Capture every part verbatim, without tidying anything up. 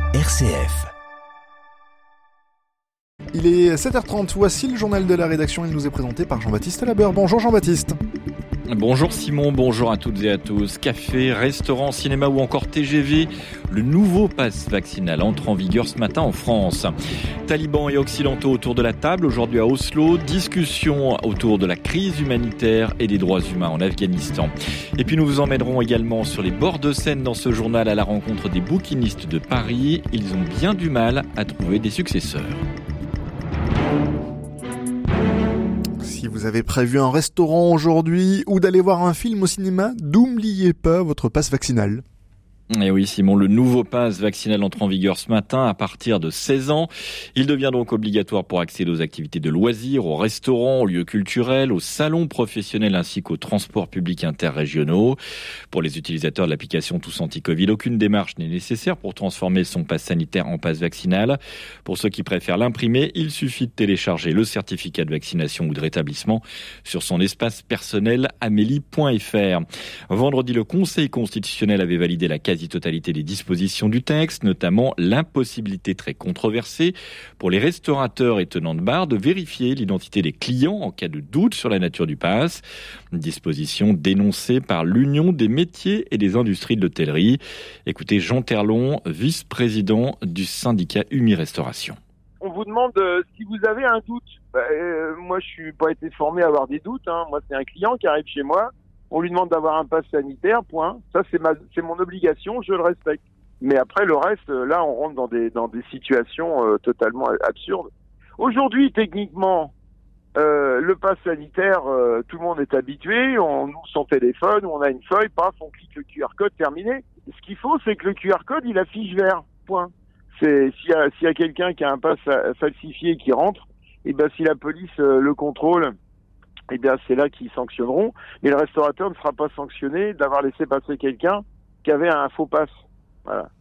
R C F. Il est sept heures trente, voici le journal de la rédaction, il nous est présenté par Jean-Baptiste Labeur. Bonjour Jean-Baptiste. Bonjour Simon, bonjour à toutes et à tous. Café, restaurant, cinéma ou encore T G V, le nouveau pass vaccinal entre en vigueur ce matin en France. Talibans et occidentaux autour de la table, aujourd'hui à Oslo, discussion autour de la crise humanitaire et des droits humains en Afghanistan. Et puis nous vous emmènerons également sur les bords de Seine dans ce journal à la rencontre des bouquinistes de Paris. Ils ont bien du mal à trouver des successeurs. Si vous avez prévu un restaurant aujourd'hui ou d'aller voir un film au cinéma, n'oubliez pas votre passe vaccinal. Et oui Simon, le nouveau pass vaccinal entre en vigueur ce matin à partir de seize ans. Il devient donc obligatoire pour accéder aux activités de loisirs, aux restaurants, aux lieux culturels, aux salons professionnels ainsi qu'aux transports publics interrégionaux. Pour les utilisateurs de l'application Tous Anti-Covid, aucune démarche n'est nécessaire pour transformer son pass sanitaire en pass vaccinal. Pour ceux qui préfèrent l'imprimer, il suffit de télécharger le certificat de vaccination ou de rétablissement sur son espace personnel amélie point f r. Vendredi, le Conseil constitutionnel avait validé la quasi totalité des dispositions du texte, notamment l'impossibilité très controversée pour les restaurateurs et tenants de bar de vérifier l'identité des clients en cas de doute sur la nature du pass. Une disposition dénoncée par l'Union des métiers et des industries de l'hôtellerie. Écoutez Jean Terlon, vice-président du syndicat Umi Restauration. On vous demande euh, si vous avez un doute. Bah, euh, moi, je suis pas été formé à avoir des doutes. Hein. Moi, c'est un client qui arrive chez moi. On lui demande d'avoir un pass sanitaire, point. Ça, c'est ma, c'est mon obligation, je le respecte. Mais après, le reste, là, on rentre dans des, dans des situations euh, totalement absurdes. Aujourd'hui, techniquement, euh, le pass sanitaire, euh, tout le monde est habitué. On ouvre son téléphone, on a une feuille, paf, on clique le Q R code, terminé. Ce qu'il faut, c'est que le Q R code, il affiche vert, point. C'est, s'il y a, s'il y a quelqu'un qui a un pass falsifié qui rentre, et ben, si la police euh, le contrôle, eh bien, c'est là qu'ils sanctionneront. Mais le restaurateur ne sera pas sanctionné d'avoir laissé passer quelqu'un qui avait un faux pass. Voilà.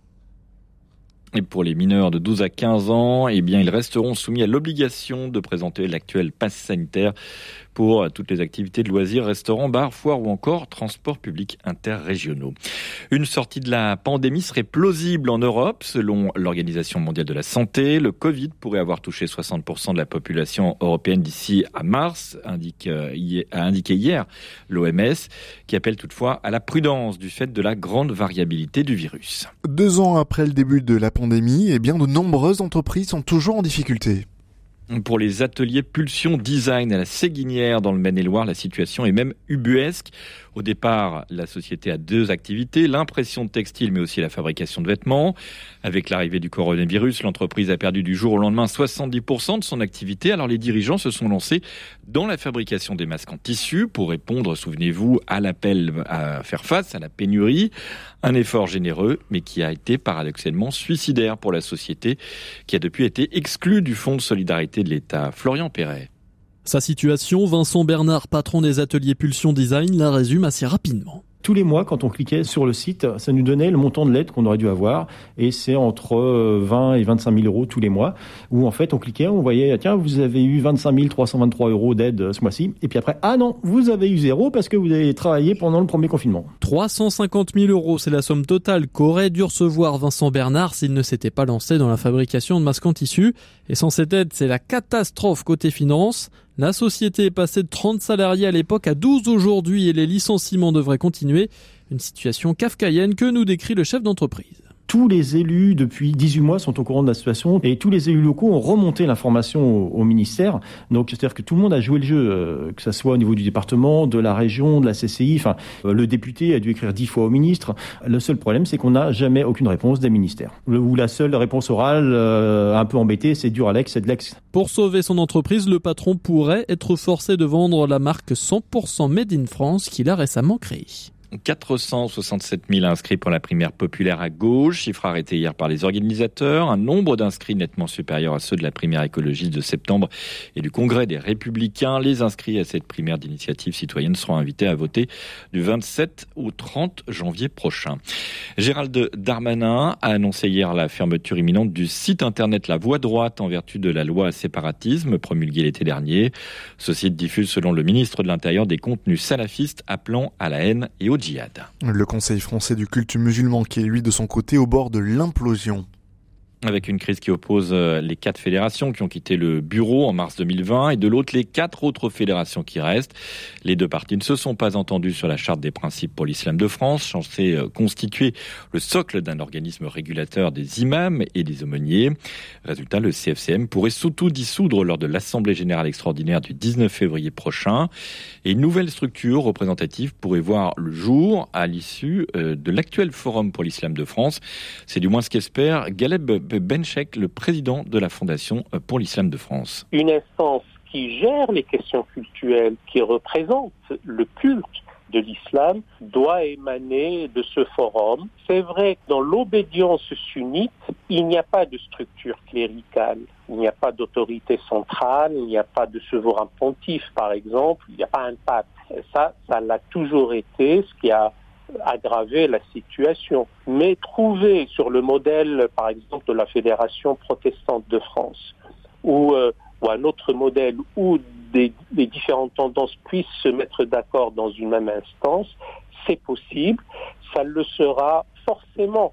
Et pour les mineurs de douze à quinze ans, eh bien, ils resteront soumis à l'obligation de présenter l'actuel pass sanitaire pour toutes les activités de loisirs, restaurants, bars, foires ou encore transports publics interrégionaux. Une sortie de la pandémie serait plausible en Europe, selon l'Organisation mondiale de la santé. Le Covid pourrait avoir touché soixante pour cent de la population européenne d'ici à mars, indique, a indiqué hier l'O M S, qui appelle toutefois à la prudence du fait de la grande variabilité du virus. Deux ans après le début de la pandémie, eh bien, de nombreuses entreprises sont toujours en difficulté. Pour les ateliers Pulsion Design à la Séguinière dans le Maine-et-Loire, la situation est même ubuesque. Au départ, la société a deux activités, l'impression de textile mais aussi la fabrication de vêtements. Avec l'arrivée du coronavirus, l'entreprise a perdu du jour au lendemain soixante-dix pour cent de son activité. Alors les dirigeants se sont lancés dans la fabrication des masques en tissu pour répondre, souvenez-vous, à l'appel à faire face à la pénurie. Un effort généreux mais qui a été paradoxalement suicidaire pour la société qui a depuis été exclue du Fonds de solidarité de l'État. Florian Perret. Sa situation, Vincent Bernard, patron des ateliers Pulsion Design, la résume assez rapidement. Tous les mois, quand on cliquait sur le site, ça nous donnait le montant de l'aide qu'on aurait dû avoir. Et c'est entre vingt et vingt-cinq mille euros tous les mois. Où en fait, on cliquait, on voyait, tiens, vous avez eu vingt-cinq mille trois cent vingt-trois euros d'aide ce mois-ci. Et puis après, ah non, vous avez eu zéro parce que vous avez travaillé pendant le premier confinement. trois cent cinquante mille euros, c'est la somme totale qu'aurait dû recevoir Vincent Bernard s'il ne s'était pas lancé dans la fabrication de masques en tissu. Et sans cette aide, c'est la catastrophe côté finance. La société est passée de trente salariés à l'époque à douze aujourd'hui et les licenciements devraient continuer. Une situation kafkaïenne que nous décrit le chef d'entreprise. Tous les élus, depuis dix-huit mois, sont au courant de la situation et tous les élus locaux ont remonté l'information au, au ministère. Donc, c'est-à-dire que tout le monde a joué le jeu, euh, que ça soit au niveau du département, de la région, de la C C I. Enfin, euh, le député a dû écrire dix fois au ministre. Le seul problème, c'est qu'on n'a jamais aucune réponse des ministères. Le, ou la seule réponse orale, euh, un peu embêtée, c'est dur Alex, c'est de l'ex. Pour sauver son entreprise, le patron pourrait être forcé de vendre la marque cent pour cent Made in France qu'il a récemment créée. quatre cent soixante-sept mille inscrits pour la primaire populaire à gauche, chiffre arrêté hier par les organisateurs, un nombre d'inscrits nettement supérieur à ceux de la primaire écologiste de septembre et du Congrès des Républicains. Les inscrits à cette primaire d'initiative citoyenne seront invités à voter du vingt-sept au trente janvier prochain. Gérald Darmanin a annoncé hier la fermeture imminente du site internet La Voix droite en vertu de la loi séparatisme promulguée l'été dernier. Ce site diffuse, selon le ministre de l'Intérieur, des contenus salafistes appelant à la haine et au djihad. Le Conseil français du culte musulman qui est lui de son côté au bord de l'implosion. Avec une crise qui oppose les quatre fédérations qui ont quitté le bureau en mars deux mille vingt et de l'autre les quatre autres fédérations qui restent. Les deux parties ne se sont pas entendues sur la charte des principes pour l'islam de France, censée constituer le socle d'un organisme régulateur des imams et des aumôniers. Résultat, le C F C M pourrait s'auto-dissoudre lors de l'Assemblée générale extraordinaire du dix-neuf février prochain. Et une nouvelle structure représentative pourrait voir le jour à l'issue de l'actuel Forum pour l'islam de France. C'est du moins ce qu'espère Galeb Benchek, le président de la Fondation pour l'islam de France. Une instance qui gère les questions cultuelles, qui représente le culte de l'islam, doit émaner de ce forum. C'est vrai que dans l'obédience sunnite, il n'y a pas de structure cléricale, il n'y a pas d'autorité centrale, il n'y a pas de souverain pontife, par exemple, il n'y a pas un pape. Et ça, ça l'a toujours été, ce qui a aggraver la situation. Mais trouver sur le modèle, par exemple, de la Fédération protestante de France, ou, euh, ou un autre modèle où des, des différentes tendances puissent se mettre d'accord dans une même instance, c'est possible. Ça le sera forcément.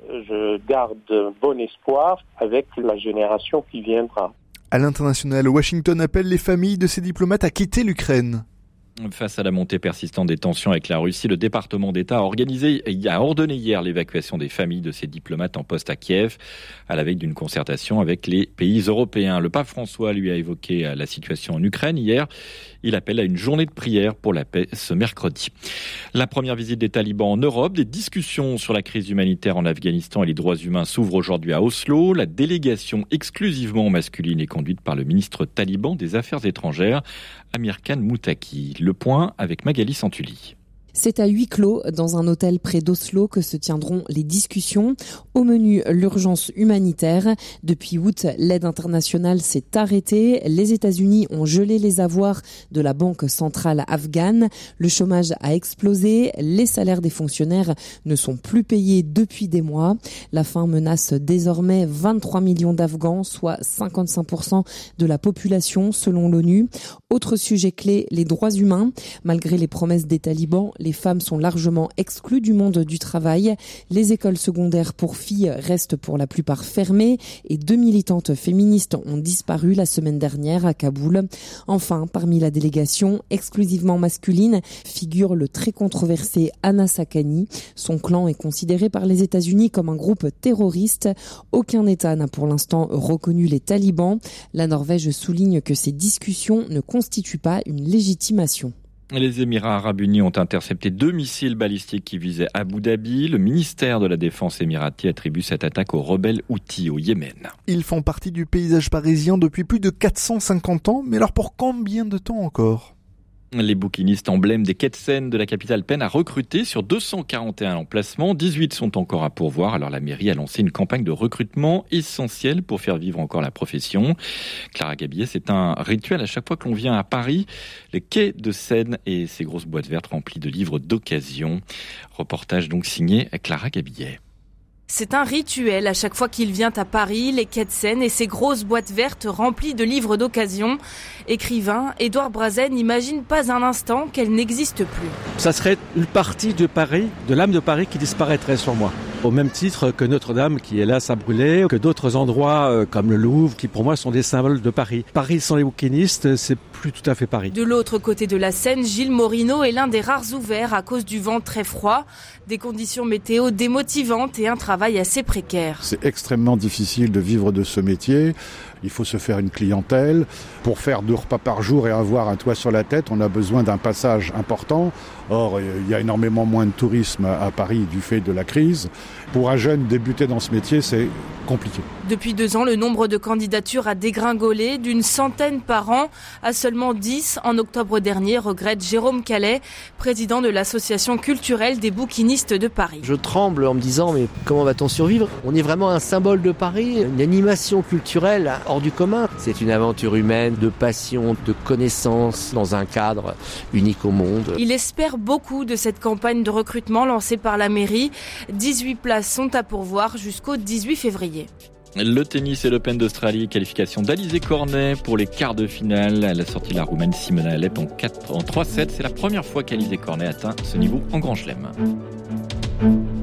Je garde bon espoir avec la génération qui viendra. À l'international, Washington appelle les familles de ses diplomates à quitter l'Ukraine. Face à la montée persistante des tensions avec la Russie, le département d'État a organisé, a ordonné hier l'évacuation des familles de ses diplomates en poste à Kiev, à la veille d'une concertation avec les pays européens. Le pape François lui a évoqué la situation en Ukraine hier. Il appelle à une journée de prière pour la paix ce mercredi. La première visite des talibans en Europe, des discussions sur la crise humanitaire en Afghanistan et les droits humains s'ouvrent aujourd'hui à Oslo. La délégation exclusivement masculine est conduite par le ministre taliban des Affaires étrangères, Amir Khan Moutaki. Le point avec Magali Santulli. C'est à huis clos, dans un hôtel près d'Oslo, que se tiendront les discussions. Au menu, l'urgence humanitaire. Depuis août, l'aide internationale s'est arrêtée. Les États-Unis ont gelé les avoirs de la Banque centrale afghane. Le chômage a explosé. Les salaires des fonctionnaires ne sont plus payés depuis des mois. La faim menace désormais vingt-trois millions d'Afghans, soit cinquante-cinq pour cent de la population, selon l'ONU. Autre sujet clé, les droits humains. Malgré les promesses des talibans, les femmes sont largement exclues du monde du travail. Les écoles secondaires pour filles restent pour la plupart fermées et deux militantes féministes ont disparu la semaine dernière à Kaboul. Enfin, parmi la délégation exclusivement masculine figure le très controversé Anas Haqqani. Son clan est considéré par les États-Unis comme un groupe terroriste. Aucun État n'a pour l'instant reconnu les talibans. La Norvège souligne que ces discussions ne constituent pas une légitimation. Les Émirats arabes unis ont intercepté deux missiles balistiques qui visaient Abu Dhabi. Le ministère de la Défense émirati attribue cette attaque aux rebelles Houthis au Yémen. Ils font partie du paysage parisien depuis plus de quatre cent cinquante ans, mais alors pour combien de temps encore ? Les bouquinistes emblèmes des quais de Seine de la capitale peinent à recruter sur deux cent quarante et un emplacements. dix-huit sont encore à pourvoir. Alors la mairie a lancé une campagne de recrutement essentielle pour faire vivre encore la profession. Clara Gabillet, c'est un rituel à chaque fois que l'on vient à Paris. Les quais de Seine et ces grosses boîtes vertes remplies de livres d'occasion. Reportage donc signé Clara Gabillet. C'est un rituel à chaque fois qu'il vient à Paris, les quais de Seine et ces grosses boîtes vertes remplies de livres d'occasion. Écrivain, Édouard Brazen n'imagine pas un instant qu'elle n'existe plus. Ça serait une partie de Paris, de l'âme de Paris qui disparaîtrait sur moi. Au même titre que Notre-Dame qui hélas a brûlé, que d'autres endroits comme le Louvre qui pour moi sont des symboles de Paris. Paris sans les bouquinistes, c'est plus tout à fait Paris. De l'autre côté de la Seine, Gilles Morino est l'un des rares ouverts à cause du vent très froid, des conditions météo démotivantes et un travail assez précaire. C'est extrêmement difficile de vivre de ce métier. Il faut se faire une clientèle. Pour faire deux repas par jour et avoir un toit sur la tête, on a besoin d'un passage important. Or, il y a énormément moins de tourisme à Paris du fait de la crise. Pour un jeune débuter dans ce métier, c'est compliqué. Depuis deux ans, le nombre de candidatures a dégringolé d'une centaine par an à seulement dix en octobre dernier, regrette Jérôme Calais, président de l'association culturelle des bouquinistes de Paris. Je tremble en me disant, mais comment va-t-on survivre ? On est vraiment un symbole de Paris, une animation culturelle hors du commun. C'est une aventure humaine de passion, de connaissance dans un cadre unique au monde. Il espère beaucoup de cette campagne de recrutement lancée par la mairie. dix-huit places sont à pourvoir jusqu'au dix-huit février. Le tennis et l'Open d'Australie, qualification d'Alizé Cornet pour les quarts de finale. Elle a sorti la Roumaine Simona Halep en, en trois sept. C'est la première fois qu'Alizé Cornet atteint ce niveau en Grand Chelem.